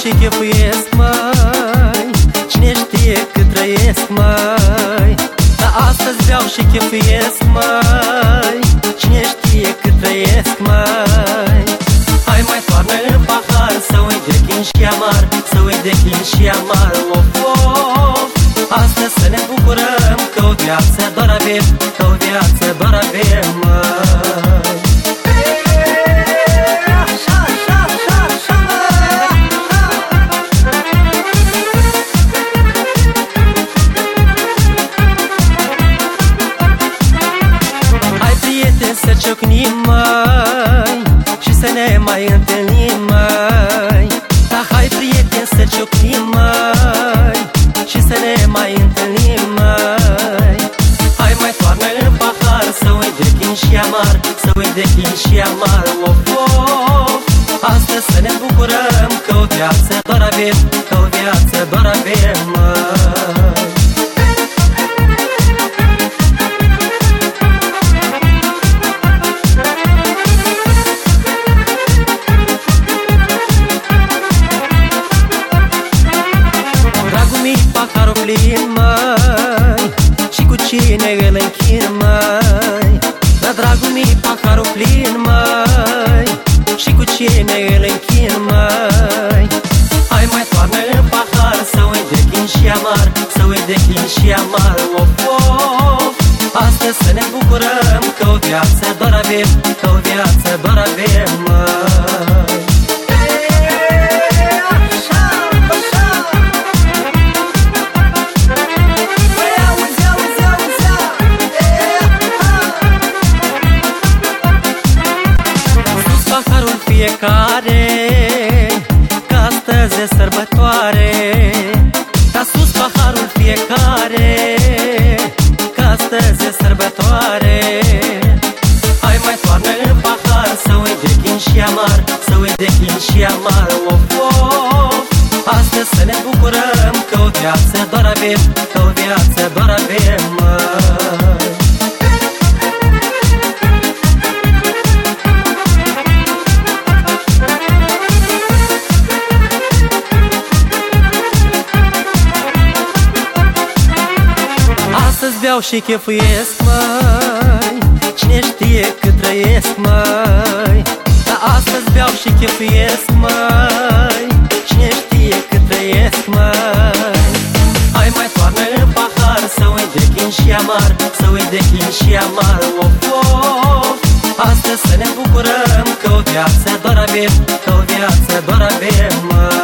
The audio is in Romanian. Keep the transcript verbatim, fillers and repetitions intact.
și chefuiesc, măi, cine știe cât trăiesc, măi. Dar astăzi beau și chefuiesc, măi, cine știe cât trăiesc, măi. Hai mai toarnă în pahar, să uit de chin și amar, să uit de chin și amar, of, of. Astăzi să ne bucurăm că o viață doar avem, că o viață doar avem, măi. Să ciocnim, măi, și să ne mai întâlnim, măi. Da, hai, prieteni, să ciocnim, măi, și să ne mai întâlnim, măi. Hai mai toarnă în pahar, să uit de chin și amar, să uit de chin și amar, of, of. Astăzi să ne bucurăm că o viață doar avem, că o viață doar avem, măi. Paharul plin, măi, și cu cine îl închin, măi. Da, dragul mi, paharul plin, măi, și cu cine îl închin, măi. Hai mai toarnă în pahar, să uit de chin și amar, să uit de chin și amar, of, of. Astăzi să ne bucurăm că o viață doar avem, că o viață doar avem, măi. Fiecare, că astăzi e sărbătoare. Da, sus paharul fiecare, că astăzi e sărbătoare. Hai mai toarnă în pahar, să uit de chin și amar, să uit de chin și amar, of, of. Astăzi să ne bucurăm că o viață doar avem, că o viață doar avem, măi. Astăzi beau și chefuiesc, măi, cine știe cât trăiesc, măi. Dar astăzi beau și chefuiesc, măi, cine știe cât trăiesc, măi. Hai mai toarnă în pahar, să uit de chin și amar, să uit de chin și amar, of, of. Astăzi să ne bucurăm că o viață doar avem, că o viață doar avem, măi.